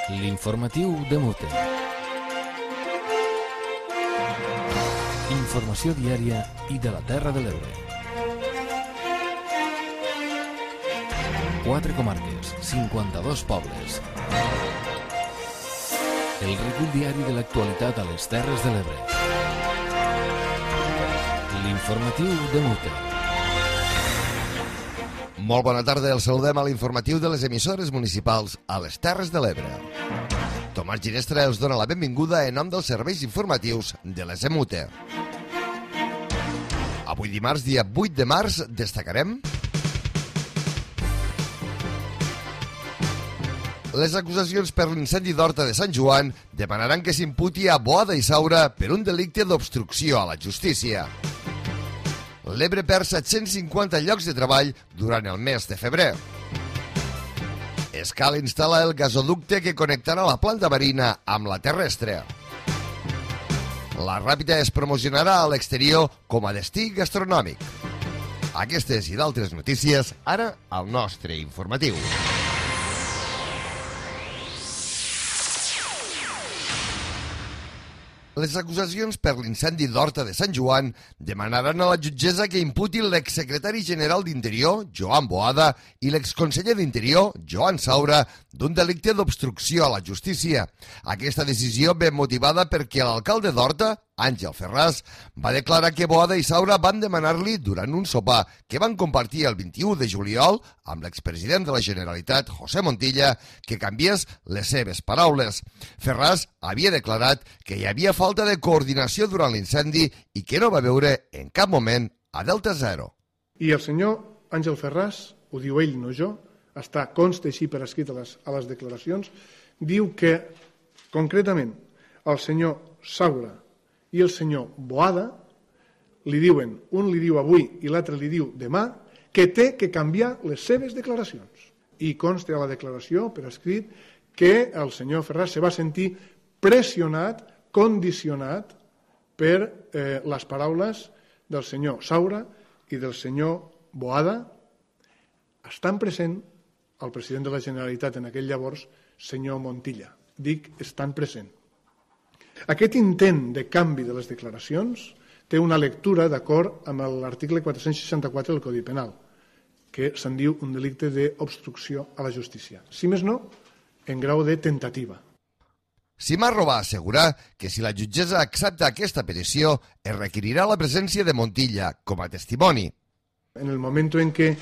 L'informatiu de Mute. Informació diària i de la Terra de l'Ebre. 4 comarques, 52 pobles. El recull diari de l'actualitat a les Terres de l'Ebre. L'informatiu de Mute. Molt bona tarda, els saludem a l'informatiu de les emissores municipals a les Terres de l'Ebre. Tomàs Ginestra els dona la benvinguda en nom dels serveis informatius de les EMUTE. Avui dimarts, dia 8 de març, destacarem les acusacions per l'incendi d'Horta de Sant Joan demanaran que s'imputi a Boada i Saura per un delicte d'obstrucció a la justícia. L'Ebre perd 750 llocs de treball durant el mes de febrer. Escal instal·la el gasoducte que connectarà la planta marina amb la terrestre. La Ràpita es promocionarà a l'exterior com a destí gastronòmic. Aquestes i d'altres notícies, ara al nostre informatiu. Les acusacions per l'incendi d'Horta de Sant Joan demanaran a la jutgessa que imputi l'exsecretari general d'Interior, Joan Boada, i l'exconseller d'Interior, Joan Saura, d'un delicte d'obstrucció a la justícia. Aquesta decisió ve motivada perquè l'alcalde d'Horta, Àngel Ferràs, va declarar que Boada i Saura van demanar-li durant un sopar que van compartir el 21 de juliol amb l'expresident de la Generalitat, José Montilla, que canviés les seves paraules. Ferràs havia declarat que hi havia falta de coordinació durant l'incendi i que no va veure en cap moment a Delta Zero. I el senyor Àngel Ferràs, ho diu ell, no jo, consta així per escrit a les declaracions, diu que, concretament, el senyor Saura i el senyor Boada li diuen, un li diu avui i l'altre li diu demà, que té que canviar les seves declaracions. I consta a la declaració, per escrit, que el senyor Ferràs se va sentir pressionat, condicionat per les paraules del senyor Saura i del senyor Boada, estant present el president de la Generalitat en aquell llavors, senyor Montilla. Dic, estant present. Aquest intent de canvi de les declaracions té una lectura d'acord amb l'article 464 del Codi Penal, que se'n diu un delicte d'obstrucció a la justícia. Si més no, en grau de tentativa. Simarro va assegurar que si la jutgessa accepta aquesta petició, es requerirà la presència de Montilla com a testimoni. En el momento en que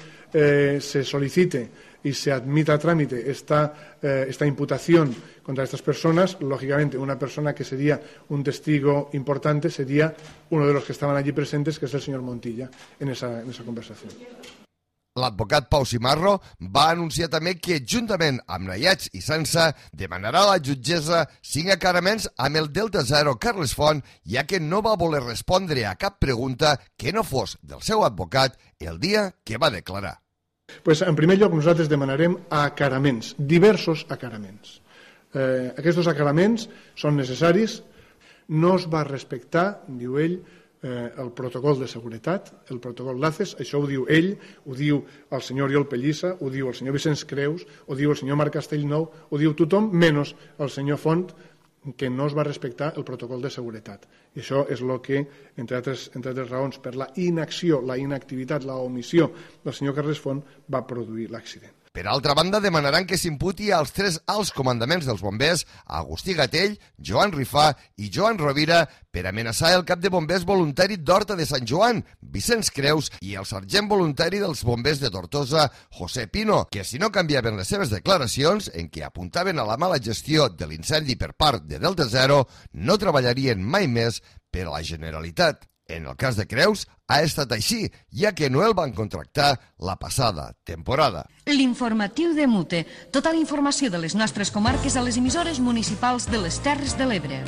se solicite y se admita a trámite esta imputación contra estas personas, lógicamente una persona que sería un testigo importante sería uno de los que estaban allí presentes, que es el señor Montilla, en esa conversación. L'advocat Pau Simarro va anunciar també que, juntament amb Nayats i Sansa, demanarà a la jutgessa 5 acaraments amb el Delta Zero Carles Font, ja que no va voler respondre a cap pregunta que no fos del seu advocat el dia que va declarar. Pues, en primer lloc, nosaltres demanarem acaraments, diversos acaraments. Aquests acaraments són necessaris, no es va respectar, diu ell, el protocol de seguretat, el protocol LACES, això ho diu ell, ho diu el senyor Oriol Pellissa, ho diu el senyor Vicenç Creus, ho diu el senyor Marc Castellnou, ho diu tothom, menys el senyor Font, que no es va respectar el protocol de seguretat. I això és el que, entre altres raons, per la inacció, la inactivitat, la omissió del senyor Carles Font, va produir l'accident. Per altra banda, demanaran que s'imputi als 3 alts comandaments dels bombers, Agustí Gatell, Joan Rifà i Joan Rovira, per amenaçar el cap de bombers voluntari d'Horta de Sant Joan, Vicenç Creus, i el sergent voluntari dels bombers de Tortosa, José Pino, que si no canviaven les seves declaracions, en què apuntaven a la mala gestió de l'incendi per part de Delta Zero, no treballarien mai més per a la Generalitat. En el cas de Creus, ha estat així, ja que no el van contractar la passada temporada. L'informatiu de Mute. Tota la informació de les nostres comarques a les emissores municipals de les Terres de l'Ebre.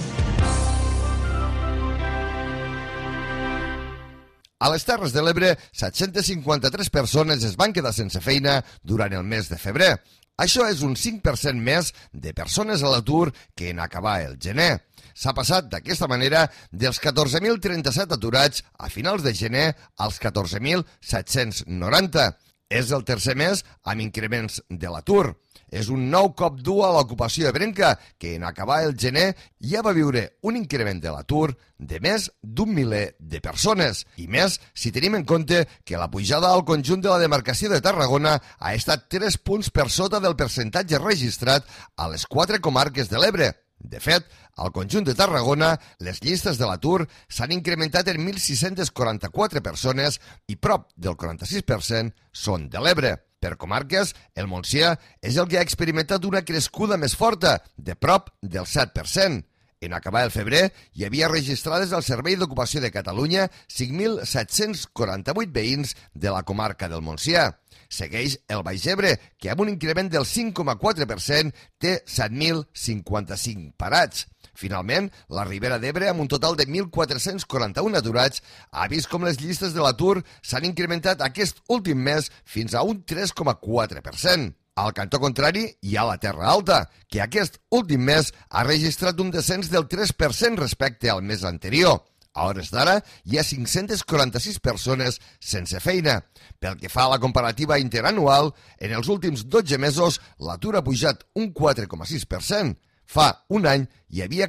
A les Terres de l'Ebre, 753 persones es van quedar sense feina durant el mes de febrer. Això és un 5% més de persones a l'atur que en acabar el gener. S'ha passat d'aquesta manera dels 14.037 aturats a finals de gener als 14.790. És el tercer mes amb increments de l'atur. És un nou cop dur a l'ocupació ebrenca, que en acabar el gener ja va viure un increment de l'atur de més d'un miler de persones. I més si tenim en compte que la pujada al conjunt de la demarcació de Tarragona ha estat 3 punts per sota del percentatge registrat a les 4 comarques de l'Ebre. De fet, al conjunt de Tarragona, les llistes de l'atur s'han incrementat en 1.644 persones i prop del 46% són de l'Ebre. Per comarques, el Montsià és el que ha experimentat una crescuda més forta, de prop del 7%. En acabar el febrer, hi havia registrades al Servei d'Ocupació de Catalunya 5.748 veïns de la comarca del Montsià. Segueix el Baix Ebre, que amb un increment del 5,4% té 7.055 parats. Finalment, la Ribera d'Ebre, amb un total de 1.441 aturats, ha vist com les llistes de l'atur s'han incrementat aquest últim mes fins a un 3,4%. Al cantó contrari hi ha la Terra Alta, que aquest últim mes ha registrat un descens del 3% respecte al mes anterior. A hores d'ara hi ha 546 persones sense feina. Pel que fa a la comparativa interanual, en els últims 12 mesos l'atur ha pujat un 4,6%. Fa un any hi havia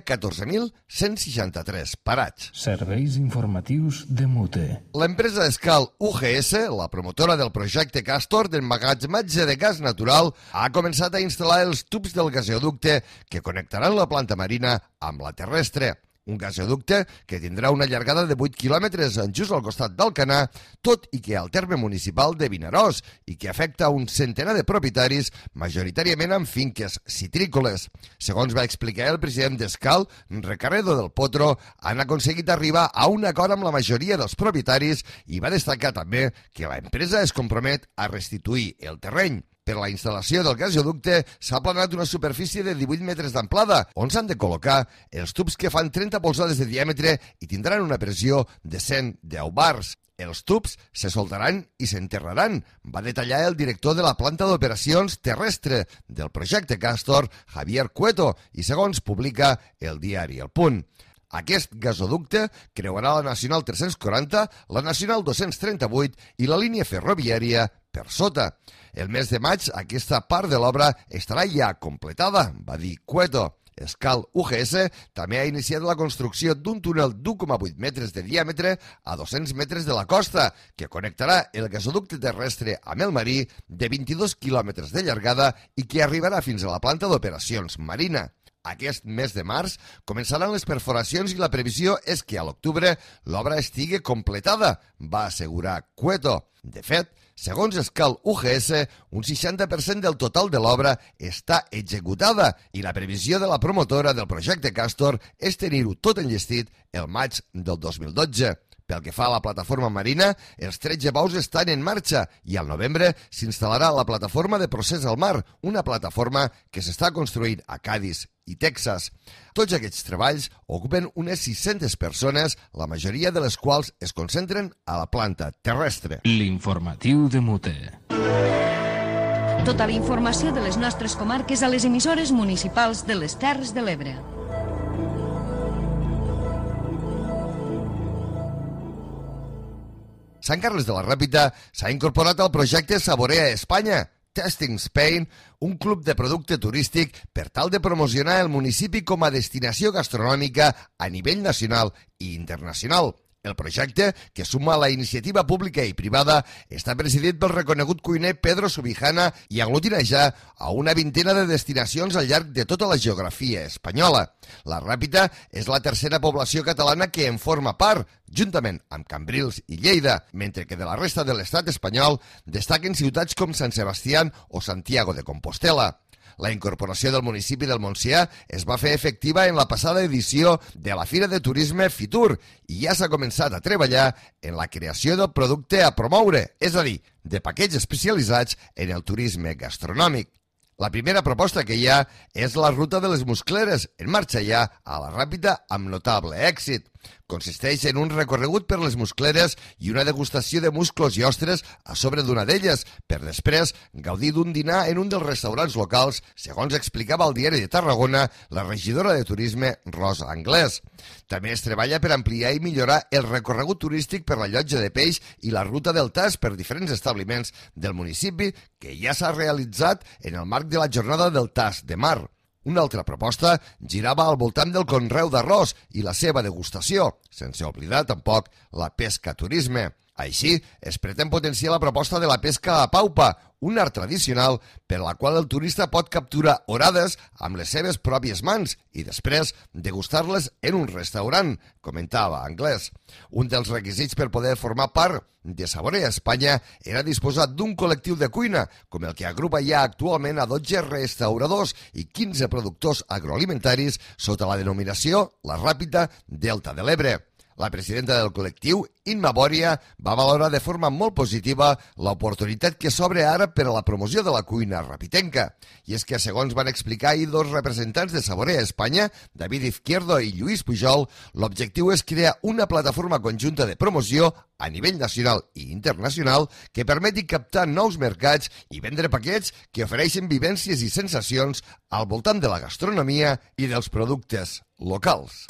14.163 parats. Serveis informatius de Mute. L'empresa Escal UGS, la promotora del projecte Castor d'emmagatzematge de gas natural, ha començat a instal·lar els tubs del gasoducte que connectaran la planta marina amb la terrestre. Un gasoducte que tindrà una llargada de 8 quilòmetres just al costat d'Alcanar, tot i que al terme municipal de Vinaròs, i que afecta un centenar de propietaris, majoritàriament amb finques citrícoles. Segons va explicar el president d'Escal, Recarredo del Potro, han aconseguit arribar a un acord amb la majoria dels propietaris i va destacar també que l'empresa es compromet a restituir el terreny. Per la instal·lació del gasoducte s'ha planat una superfície de 18 metres d'amplada, on s'han de col·locar els tubs que fan 30 polzades de diàmetre i tindran una pressió de 110 bars. Els tubs se soltaran i s'enterraran, va detallar el director de la planta d'operacions terrestre del projecte Castor, Javier Cueto, i segons publica el diari El Punt. Aquest gasoducte creuarà la Nacional 340, la Nacional 238 i la línia ferroviària per sota. El mes de maig aquesta part de l'obra estarà ja completada, va dir Cueto. Escal UGS també ha iniciat la construcció d'un túnel d'1,8 metres de diàmetre a 200 metres de la costa, que connectarà el gasoducte terrestre amb el marí de 22 quilòmetres de llargada i que arribarà fins a la planta d'operacions marina. Aquest mes de març començaran les perforacions i la previsió és que a l'octubre l'obra estigui completada, va assegurar Cueto. De fet, segons Escal UGS, un 60% del total de l'obra està executada i la previsió de la promotora del projecte Castor és tenir-ho tot enllestit el maig del 2012. Pel que fa a la plataforma marina, els 13 baus estan en marxa i al novembre s'instal·larà la plataforma de procés al mar, una plataforma que s'està construint a Cadis i Texas. Tots aquests treballs ocupen unes 600 persones, la majoria de les quals es concentren a la planta terrestre. L'informatiu de Mute. Tota la informació de les nostres comarques a les emissores municipals de les Terres de l'Ebre. Sant Carles de la Ràpita s'ha incorporat al projecte Saborea Espanya, Tasting Spain, un club de producte turístic per tal de promocionar el municipi com a destinació gastronòmica a nivell nacional i internacional. El projecte, que suma la iniciativa pública i privada, està presidit pel reconegut cuiner Pedro Subijana i aglutina ja a una vintena de destinacions al llarg de tota la geografia espanyola. La Ràpita és la tercera població catalana que en forma part, juntament amb Cambrils i Lleida, mentre que de la resta de l'estat espanyol destaquen ciutats com Sant Sebastián o Santiago de Compostela. La incorporació del municipi del Montsià es va fer efectiva en la passada edició de la Fira de Turisme Fitur i ja s'ha començat a treballar en la creació del producte a promoure, és a dir, de paquets especialitzats en el turisme gastronòmic. La primera proposta que hi ha és la ruta de les Muscleres, en marxa ja a la Ràpita amb notable èxit. Consisteix en un recorregut per les muscleres i una degustació de musclos i ostres a sobre d'una d'elles, per després gaudir d'un dinar en un dels restaurants locals, segons explicava al Diari de Tarragona la regidora de Turisme, Rosa Anglès. També es treballa per ampliar i millorar el recorregut turístic per la llotja de peix i la ruta del Tas per diferents establiments del municipi que ja s'ha realitzat en el marc de la jornada del Tas de Mar. Una altra proposta girava al voltant del conreu d'arròs i la seva degustació, sense oblidar tampoc la pesca turisme. Així, es pretén potenciar la proposta de la pesca a paupa, un art tradicional per la qual el turista pot capturar orades amb les seves pròpies mans i després degustar-les en un restaurant, comentava Anglès. Un dels requisits per poder formar part de Saborea Espanya era disposar d'un col·lectiu de cuina, com el que agrupa ja actualment a 12 restauradors i 15 productors agroalimentaris sota la denominació La Ràpita Delta de l'Ebre. La presidenta del col·lectiu, Imma Bòria, va valorar de forma molt positiva l'oportunitat que s'obre ara per a la promoció de la cuina rapitenca. I és que, segons van explicar ahir dos representants de Saborea Espanya, David Izquierdo i Lluís Pujol, l'objectiu és crear una plataforma conjunta de promoció a nivell nacional i internacional que permeti captar nous mercats i vendre paquets que ofereixen vivències i sensacions al voltant de la gastronomia i dels productes locals.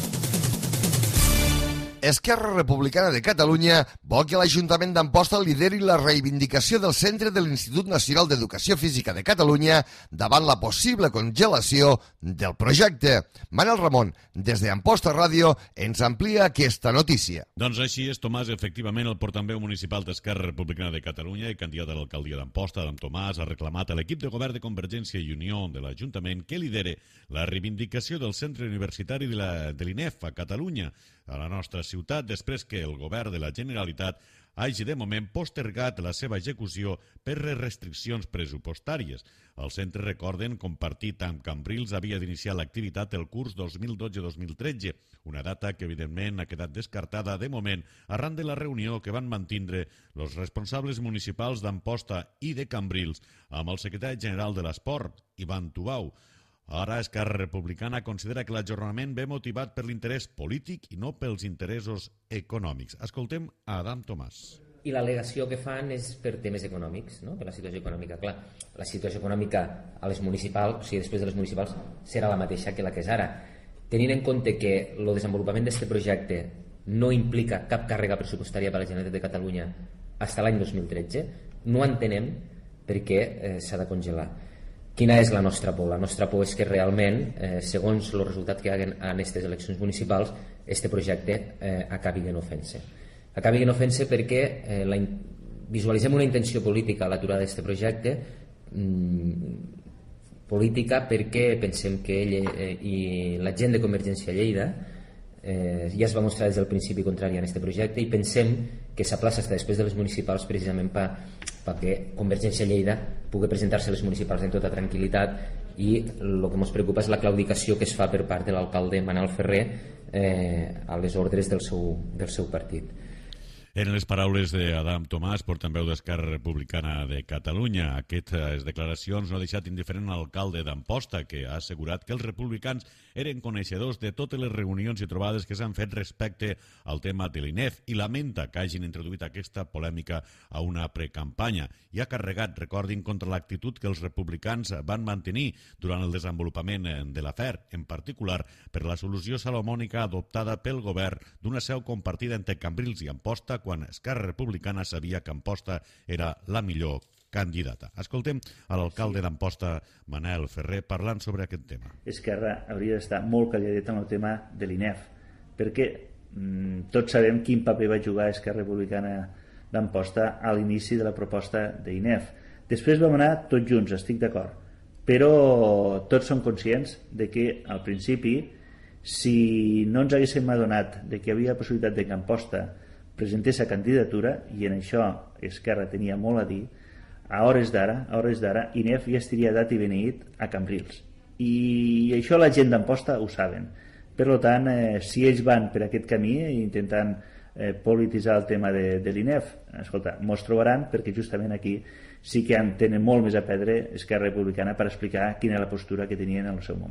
Esquerra Republicana de Catalunya vol que l'Ajuntament d'Amposta lideri la reivindicació del centre de l'Institut Nacional d'Educació Física de Catalunya davant la possible congelació del projecte. Manel Ramon, des d'Amposta Ràdio, ens amplia aquesta notícia. Doncs així és, Tomàs. Efectivament, el portaveu municipal d'Esquerra Republicana de Catalunya i candidat a l'alcaldia d'Amposta, Adam Tomàs, ha reclamat a l'equip de govern de Convergència i Unió de l'Ajuntament que lidere la reivindicació del centre universitari de l'INEF a Catalunya, a la nostra ciutat, després que el govern de la Generalitat hagi de moment postergat la seva execució per restriccions pressupostàries. El centre, recorden, compartit amb Cambrils, havia d'iniciar l'activitat el curs 2012-2013, una data que evidentment ha quedat descartada de moment arran de la reunió que van mantindre els responsables municipals d'Amposta i de Cambrils amb el secretari general de l'Esport, Ivan Tubau. Ara, Esquerra Republicana considera que l'ajornament ve motivat per l'interès polític i no pels interessos econòmics. Escoltem a Adam Tomàs. I l'al·legació que fan és per temes econòmics, no? Per la situació econòmica. Clar, la situació econòmica a les municipals, o sigui, després de les municipals, serà la mateixa que la que és ara. Tenint en compte que el desenvolupament d'aquest projecte no implica cap càrrega pressupostària per a la Generalitat de Catalunya fins l'any 2013, no entenem per què s'ha de congelar. Quina és la nostra por? La nostra por és que realment, segons el resultat que hi ha en aquestes eleccions municipals, aquest projecte acabi en ofensa. Acabi en ofensa perquè visualitzem una intenció política a l'aturada d'aquest projecte, política perquè pensem que ell i la gent de Convergència a Lleida ja es va mostrar des del principi contrari a aquest projecte i pensem que s'aplaça fins després de les municipals precisament perquè Convergència a Lleida pugui presentar-se a les municipals en tota tranquil·litat i el que ens preocupa és la claudicació que es fa per part de l'alcalde Manel Ferrer a les ordres del seu partit. En les paraules d'Adam Tomàs, portaveu d'Esquerra Republicana de Catalunya, aquestes declaracions no ha deixat indiferent l'alcalde d'Amposta, que ha assegurat que els republicans eren coneixedors de totes les reunions i trobades que s'han fet respecte al tema de l'INEF i lamenta que hagin introduït aquesta polèmica a una precampanya i ha carregat, recordin, contra l'actitud que els republicans van mantenir durant el desenvolupament de l'afer, en particular per la solució salomònica adoptada pel govern d'una seu compartida entre Cambrils i Amposta quan Esquerra Republicana sabia que Amposta era la millor candidata. Escoltem a l'alcalde d'Amposta, Manel Ferrer, parlant sobre aquest tema. Esquerra hauria d'estar molt calladeta en el tema de l'INEF, perquè tots sabem quin paper va jugar Esquerra Republicana d'Amposta a l'inici de la proposta d'INEF. Després vam anar tots junts, estic d'acord, però tots som conscients de que al principi, si no ens haguéssim adonat de que hi havia possibilitat de que Amposta presentés la candidatura, i en això Esquerra tenia molt a dir, a hores d'ara, INEF ja estaria dat i beneït a Cambrils. I això la gent d'Amposta ho saben. Per tant, si ells van per aquest camí intentant polititzar el tema de l'INEF, escolta, mos trobaran perquè justament aquí sí que tenen molt més a perdre Esquerra Republicana per explicar quina és la postura que tenien en el seu moment.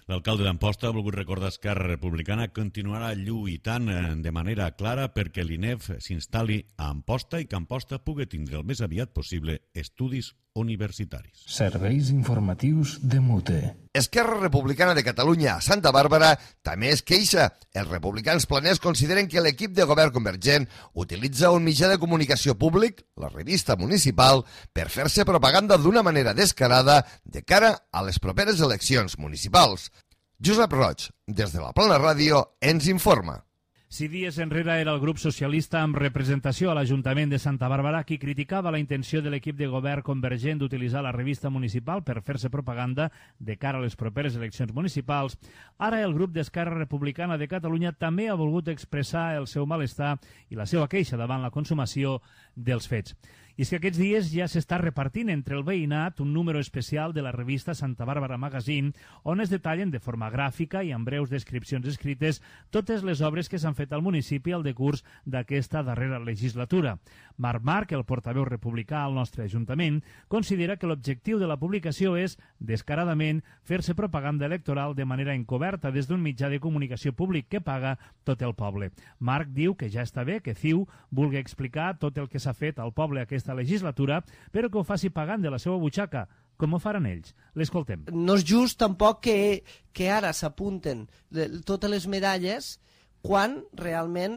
L'alcalde d'Amposta ha volgut recordar que Esquerra Republicana continuarà lluitant de manera clara perquè l'INEF s'instal·li a Amposta i que Amposta pugui tindre el més aviat possible estudis universitaris. Serveis informatius de Mute. Esquerra Republicana de Catalunya a Santa Bàrbara també es queixa. Els republicans planers consideren que l'equip de govern convergent utilitza un mitjà de comunicació públic, la revista municipal, per fer-se propaganda d'una manera descarada de cara a les properes eleccions municipals. Josep Roig, des de la Plana Ràdio, ens informa. 6 dies enrere era el grup socialista amb representació a l'Ajuntament de Santa Bàrbara qui criticava la intenció de l'equip de govern convergent d'utilitzar la revista municipal per fer-se propaganda de cara a les properes eleccions municipals. Ara el grup d'Esquerra Republicana de Catalunya també ha volgut expressar el seu malestar i la seva queixa davant la consumació dels fets. I és que aquests dies ja s'està repartint entre el veïnat un número especial de la revista Santa Bàrbara Magazine on es detallen de forma gràfica i amb breus descripcions escrites totes les obres que s'han fet al municipi al decurs d'aquesta darrera legislatura. Marc, el portaveu republicà al nostre Ajuntament, considera que l'objectiu de la publicació és, descaradament, fer-se propaganda electoral de manera encoberta des d'un mitjà de comunicació públic que paga tot el poble. Marc diu que ja està bé que CiU vulgui explicar tot el que s'ha fet al poble aquesta legislatura, però que ho faci pagant de la seva butxaca, com ho faran ells. L'escoltem. No és just tampoc que ara s'apunten totes les medalles quan realment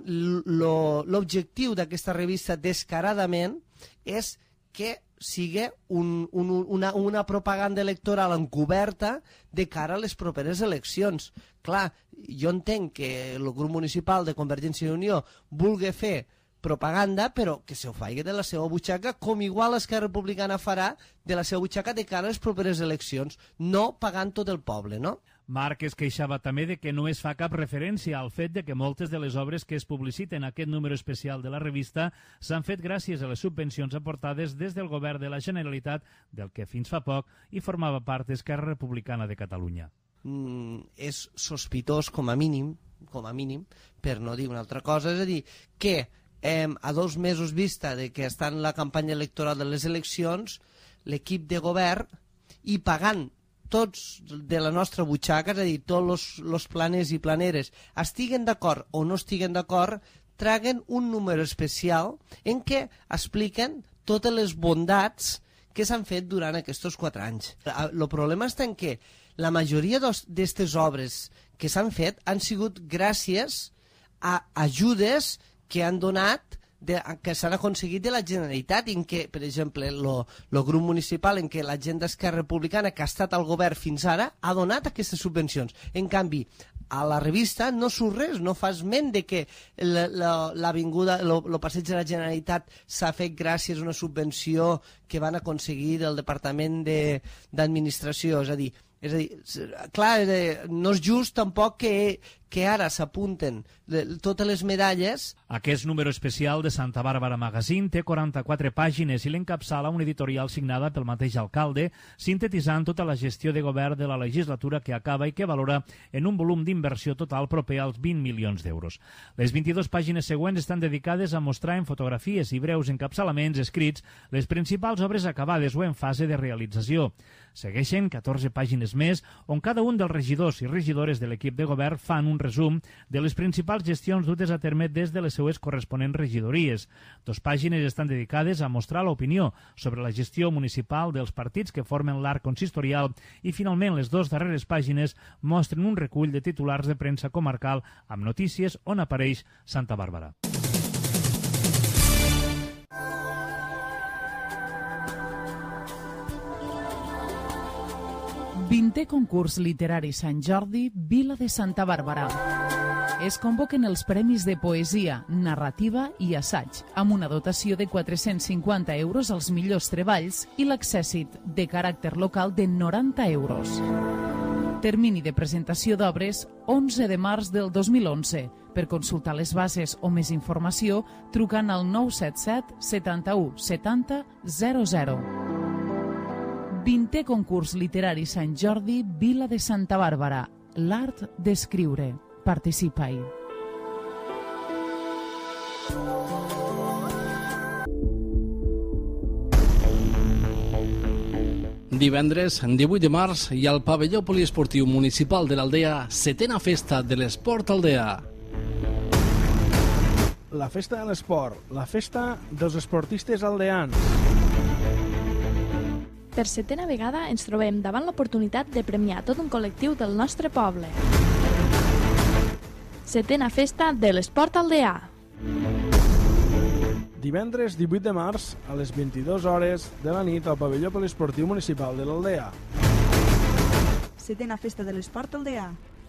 l'objectiu d'aquesta revista descaradament és que sigui una propaganda electoral encoberta de cara a les properes eleccions. Clar, jo entenc que el grup municipal de Convergència i Unió vulgui fer propaganda, però que se ho faci de la seva butxaca, com igual Esquerra Republicana farà de la seva butxaca de cara a les properes eleccions, no pagant tot el poble, no? Marc es queixava també de que no es fa cap referència al fet de que moltes de les obres que es publiciten en aquest número especial de la revista s'han fet gràcies a les subvencions aportades des del govern de la Generalitat, del que fins fa poc hi formava part Esquerra Republicana de Catalunya. És sospitós, com a mínim, per no dir una altra cosa, és a dir, que a 2 mesos vista de que està en la campanya electoral de les eleccions, l'equip de govern, i pagant tots de la nostra butxaca, és a dir, tots els planers i planeres, estiguen d'acord o no estiguen d'acord, traguen un número especial en què expliquen totes les bondats que s'han fet durant aquests 4 anys. El problema està en que la majoria d'aquestes obres que s'han fet han sigut gràcies a ajudes que han donat, que s'han aconseguit de la Generalitat, en què, per exemple, el grup municipal, en què la gent d'Esquerra Republicana, que ha estat al govern fins ara, ha donat aquestes subvencions. En canvi, a la revista no surt res, no fa esment de que l'avinguda, el passeig de la Generalitat s'ha fet gràcies a una subvenció que van aconseguir del Departament d'Administració. És a dir, clar, no és just tampoc que ara s'apunten totes les medalles. Aquest número especial de Santa Bàrbara Magazine té 44 pàgines i l'encapçala una editorial signada pel mateix alcalde, sintetitzant tota la gestió de govern de la legislatura que acaba i que valora en un volum d'inversió total proper als 20 milions d'euros. Les 22 pàgines següents estan dedicades a mostrar en fotografies i breus encapçalaments escrits les principals obres acabades o en fase de realització. Segueixen 14 pàgines més on cada un dels regidors i regidores de l'equip de govern fan un resum de les principals gestions dutes a terme des de les seues corresponents regidories. 2 pàgines estan dedicades a mostrar l'opinió sobre la gestió municipal dels partits que formen l'arc consistorial i, finalment, les 2 darreres pàgines mostren un recull de titulars de premsa comarcal amb notícies on apareix Santa Bàrbara. Vintè concurs literari Sant Jordi, Vila de Santa Bàrbara. Es convoquen els premis de poesia, narrativa i assaig, amb una dotació de 450 euros als millors treballs i l'accèssit de caràcter local de 90 euros. Termini de presentació d'obres 11 de març del 2011. Per consultar les bases o més informació, trucant al 977 71 70 00. 20è concurs literari Sant Jordi, Vila de Santa Bàrbara. L'art d'escriure. Participa-hi. Divendres, 18 de març, hi ha al pavelló poliesportiu municipal de l'Aldea, 7a festa de l'esport aldea. La festa de l'esport, la festa dels esportistes aldeans. Per 7a vegada ens trobem davant l'oportunitat de premiar tot un col·lectiu del nostre poble. 7a festa de l'esport aldeà. Divendres 18 de març a les 22 hores de la nit al pavelló poliesportiu municipal de l'Aldea. 7a festa de l'esport aldeà.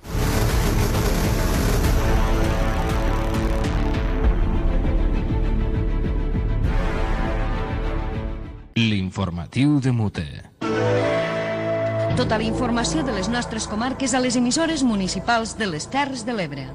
L'informatiu de Mute. Tota la informació de les nostres comarques a les emissores municipals de les Terres de l'Ebre.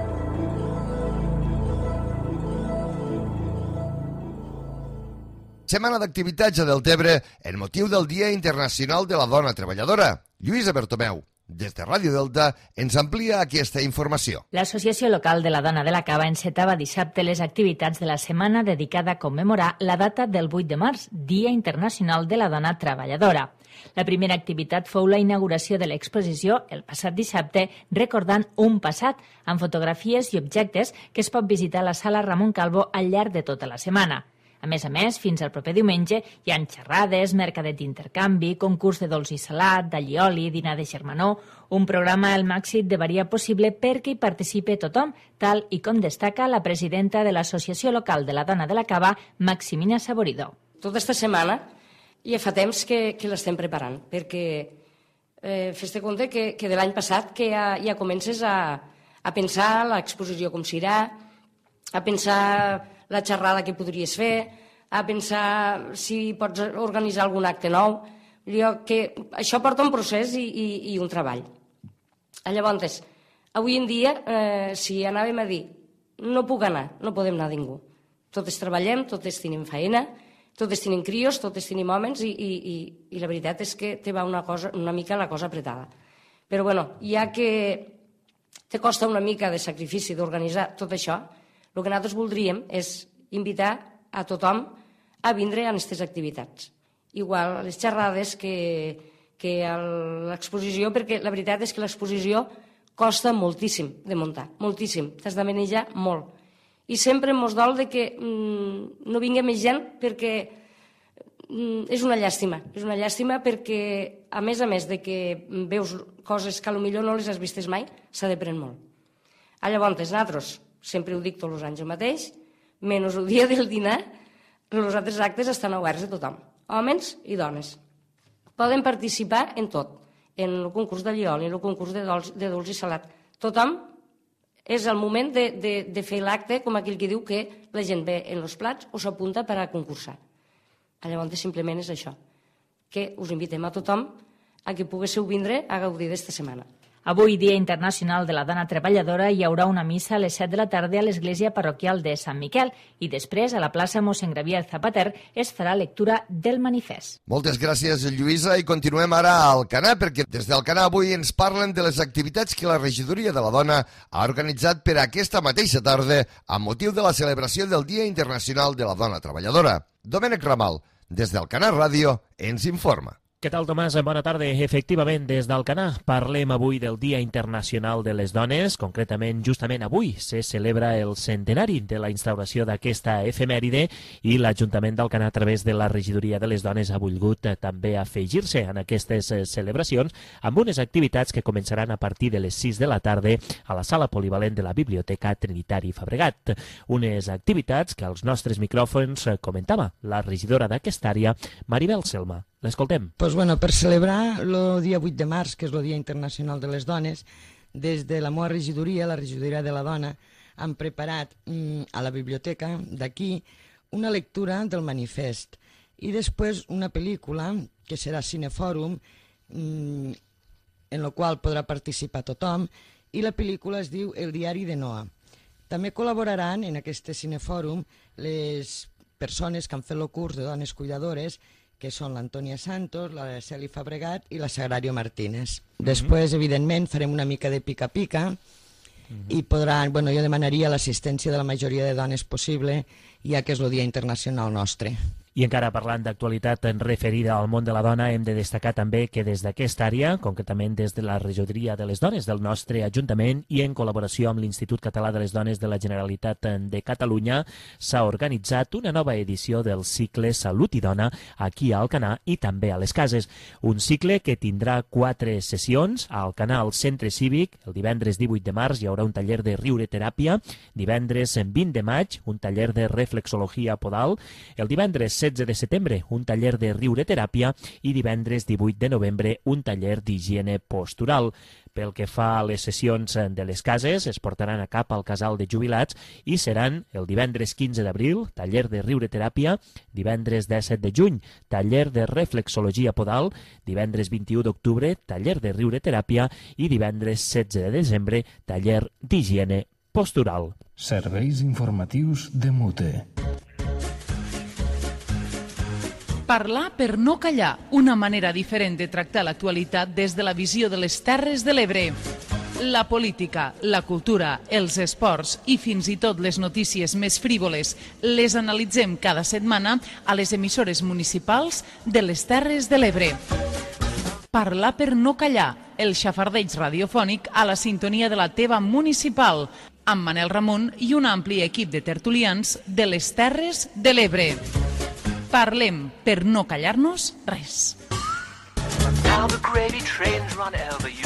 Setmana d'activitats a Deltebre en motiu del Dia Internacional de la Dona Treballadora. Lluïsa Bertomeu, des de Ràdio Delta, ens amplia aquesta informació. L'Associació Local de la Dona de la Cava encetava dissabte les activitats de la setmana dedicada a commemorar la data del 8 de març, Dia Internacional de la Dona Treballadora. La primera activitat fou la inauguració de l'exposició el passat dissabte, recordant un passat, amb fotografies i objectes que es pot visitar a la sala Ramon Calvo al llarg de tota la setmana. A més, fins al proper diumenge hi ha xerrades, mercadet d'intercanvi, concurs de dolç i salat, d'allioli, dinar de germanor, un programa al màxim de variar possible perquè hi participi tothom, tal i com destaca la presidenta de l'Associació Local de la Dona de la Cava, Maximina Saboridó. Tota aquesta setmana ja fa temps que l'estem preparant, perquè fes-te compte que de l'any passat que ja comences a pensar l'exposició com serà, a pensar la xerrada que podries fer, a pensar si pots organitzar algun acte nou. Això porta un procés i un treball. Llavors, avui en dia, si anàvem a dir no puc anar, no podem anar ningú. Totes treballem, totes tenim feina, totes tenim crios, totes tenim homes i la veritat és que te va una mica la cosa apretada. Però bueno, ja que te costa una mica de sacrifici d'organitzar tot això, el que nosaltres voldríem és invitar a tothom a vindre a aquestes activitats. Igual a les xerrades que a l'exposició, perquè la veritat és que l'exposició costa moltíssim de muntar, moltíssim. T'has de manejar molt. I sempre mos dol que no vingui més gent perquè és una llàstima. És una llàstima perquè, a més de que veus coses que potser no les has vistes mai, s'ha d'aprendre molt. Llavors, nosaltres, sempre ho dic tots els anys el mateix, menys el dia del dinar, els altres actes estan oberts a tothom, homes i dones. Poden participar en tot, en el concurs de llioli, en el concurs de dolç i salat. Tothom és el moment de fer l'acte, com aquell que diu que la gent ve en els plats o s'apunta per a concursar. Llavors, simplement és això, que us invitem a tothom a que poguéssiu vindre a gaudir d'esta setmana. Avui, Dia Internacional de la Dona Treballadora, hi haurà una missa a les 7 de la tarda a l'església parroquial de Sant Miquel i després, a la plaça Mossèn Graviel Zapater, es farà lectura del manifest. Moltes gràcies, Lluïsa, i continuem ara a Alcanar, perquè des d'Alcanar avui ens parlen de les activitats que la Regidoria de la Dona ha organitzat per aquesta mateixa tarda amb motiu de la celebració del Dia Internacional de la Dona Treballadora. Domènec Ramal, des d'Alcanar Ràdio, ens informa. Què tal, Tomàs? Bona tarda. Efectivament, des d'Alcanar parlem avui del Dia Internacional de les Dones. Concretament, justament avui se celebra el centenari de la instauració d'aquesta efemèride i l'Ajuntament d'Alcanar, a través de la Regidoria de les Dones, ha volgut també afegir-se en aquestes celebracions amb unes activitats que començaran a partir de les 6 de la tarda a la sala polivalent de la Biblioteca Trinitari Fabregat. Unes activitats que als nostres micròfons comentava la regidora d'aquesta àrea, Maribel Selma. L'escoltem. Pues bueno, per celebrar el dia 8 de març, que és el Dia Internacional de les Dones, des de la meva regidoria, la regidoria de la dona, han preparat a la biblioteca d'aquí una lectura del manifest i després una pel·lícula que serà Cinefòrum, en la qual podrà participar tothom, i la pel·lícula es diu El diari de Noa. També col·laboraran en aquest Cinefòrum les persones que han fet el curs de dones cuidadores, que són l'Antònia Santos, la Celi Fabregat i la Sagrario Martínez. Després, evidentment, farem una mica de pica-pica i podran, bueno, jo demanaria l'assistència de la majoria de dones possible, ja que és el Dia Internacional nostre. I encara parlant d'actualitat referida al món de la dona, hem de destacar també que des d'aquesta àrea, concretament des de la Regidoria de les Dones del nostre Ajuntament i en col·laboració amb l'Institut Català de les Dones de la Generalitat de Catalunya, s'ha organitzat una nova edició del cicle Salut i Dona aquí a Alcanar i també a les Cases. Un cicle que tindrà 4 sessions. A Alcanar, al Centre Cívic, el divendres 18 de març hi haurà un taller de riureteràpia, divendres 20 de maig un taller de reflexologia podal, el divendres 16 de setembre un taller de riureteràpia i divendres 18 de novembre un taller d'higiene postural. Pel que fa a les sessions de les Cases, es portaran a cap al casal de jubilats i seran el divendres 15 d'abril, taller de riureteràpia, divendres 17 de juny, taller de reflexologia podal, divendres 21 d'octubre, taller de riureteràpia i divendres 16 de desembre, taller d'higiene postural. Serveis informatius de Mute. Parlar per no callar, una manera diferent de tractar l'actualitat des de la visió de les Terres de l'Ebre. La política, la cultura, els esports i fins i tot les notícies més frívoles les analitzem cada setmana a les emissores municipals de les Terres de l'Ebre. Parlar per no callar, el xafardeig radiofònic a la sintonia de la teva municipal, amb Manel Ramon i un ampli equip de tertulians de les Terres de l'Ebre. Parlem per no callar-nos res. Now the gravy trains run over you.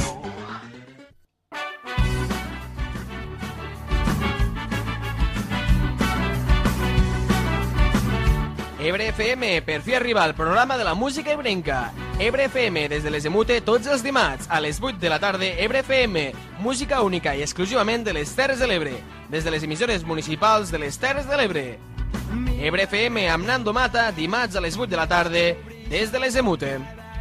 Ebre FM, per fi arriba el programa de la música ebrenca. Ebre FM, des de les Emute, tots els dimarts, a les 8 de la tarda, Ebre FM, música única i exclusivament de les Terres de l'Ebre, des de les emissores municipals de les Terres de l'Ebre. Ebre FM amb Nando Mata, dimarts a les 8 de la tarda, des de les Emute.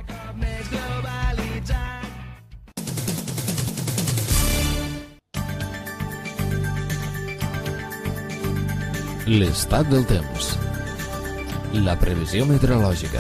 L'estat del temps. La previsió meteorològica.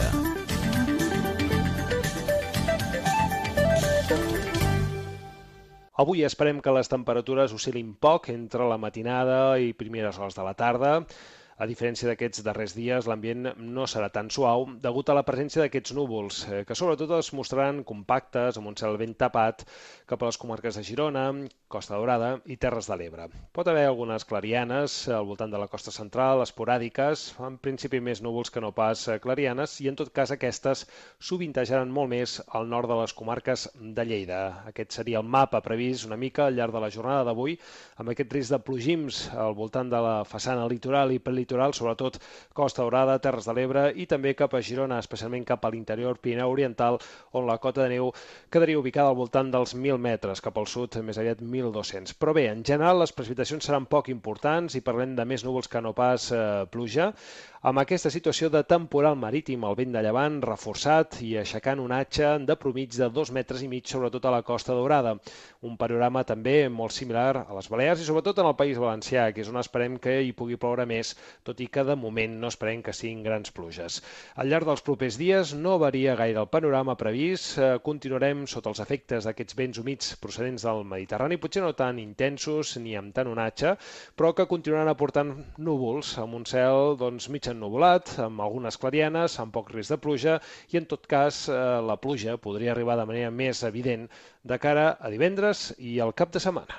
Avui esperem que les temperatures oscil·lin poc entre la matinada i primeres hores de la tarda. A diferència d'aquests darrers dies, l'ambient no serà tan suau degut a la presència d'aquests núvols, que sobretot es mostraran compactes, amb un cel ben tapat, cap a les comarques de Girona, Costa Daurada i Terres de l'Ebre. Pot haver algunes clarianes al voltant de la costa central, esporàdiques, en principi més núvols que no pas clarianes, i en tot cas aquestes sovintejaran molt més al nord de les comarques de Lleida. Aquest seria el mapa previst una mica al llarg de la jornada d'avui, amb aquest risc de plogims al voltant de la façana litoral i prelitoral, sobretot Costa Daurada, Terres de l'Ebre i també cap a Girona, especialment cap a l'interior Pirineu Oriental, on la cota de neu quedaria ubicada al voltant dels 1.000 metres, cap al sud més aviat 1.200. Però bé, en general les precipitacions seran poc importants i parlem de més núvols que no pas pluja, amb aquesta situació de temporal marítim, el vent de llevant reforçat i aixecant un atxa de promig de 2,5 metres, sobretot a la Costa Daurada. Un panorama també molt similar a les Balears i sobretot en el País Valencià, que és on esperem que hi pugui ploure més, tot i que de moment no esperem que siguin grans pluges. Al llarg dels propers dies no varia gaire el panorama previst, continuarem sota els efectes d'aquests vents humits procedents del Mediterrani, potser no tan intensos ni amb tant onatge, però que continuaran aportant núvols amb un cel mig ennuvolat, amb algunes clarianes, amb poc risc de pluja, i en tot cas la pluja podria arribar de manera més evident de cara a divendres i al cap de setmana.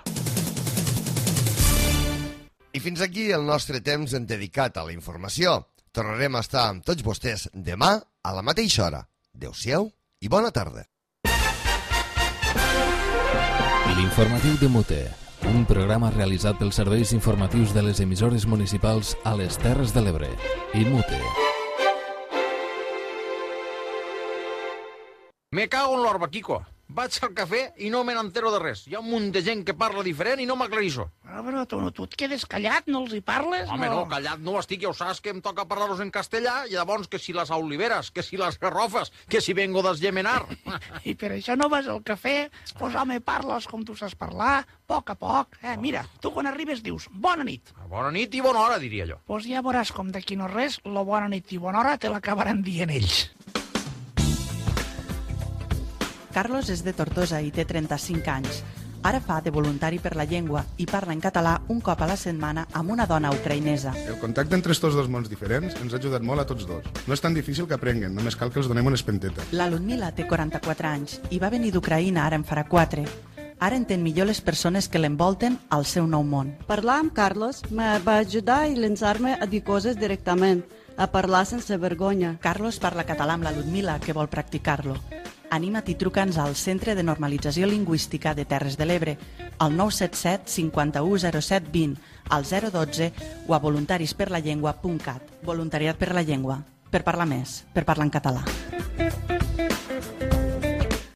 I fins aquí el nostre temps dedicat a la informació. Tornarem a estar amb tots vostès demà a la mateixa hora. Adéu-siau i bona tarda. L'informatiu de Mute, un programa realitzat pels serveis informatius de les emissores municipals a les Terres de l'Ebre i Mute. Me cago en l'orba, Kiko. Vaig al cafè i no me n'entero de res. Hi ha un munt de gent que parla diferent i no m'aclareixo. Però tu et quedes callat, no els hi parles? Home, no, callat no estic, ja ho saps que em toca parlar-los en castellà i llavors que si les oliveres, que si les garrofes, que si vengo d'esgemenar. I per això no vas al cafè? Pues home, parles com tu saps parlar, a poc. Mira, tu quan arribes dius bona nit. Bona nit i bona hora, diria jo. Pues ja veuràs com d'aquí no res, la bona nit i bona hora te l'acabaran dient ells. Carlos és de Tortosa i té 35 anys. Ara fa de voluntari per la llengua i parla en català un cop a la setmana amb una dona ucraïnesa. El contacte entre estos dos mons diferents ens ha ajudat molt a tots dos. No és tan difícil que aprenguen, només cal que els donem una espenteta. La Ludmila té 44 anys i va venir d'Ucraïna ara en farà 4. Ara entén millor les persones que l'envolten al seu nou món. Parlar amb Carlos me va ajudar i llançar-me a dir coses directament, a parlar sense vergonya. Carlos parla català amb la Ludmila, que vol practicar-lo. Anima't i truca'ns al Centre de Normalització Lingüística de Terres de l'Ebre, al 977 51 07 20, al 012 o a voluntarisperlallengua.cat. Voluntariat per la llengua. Per parlar més, per parlar en català.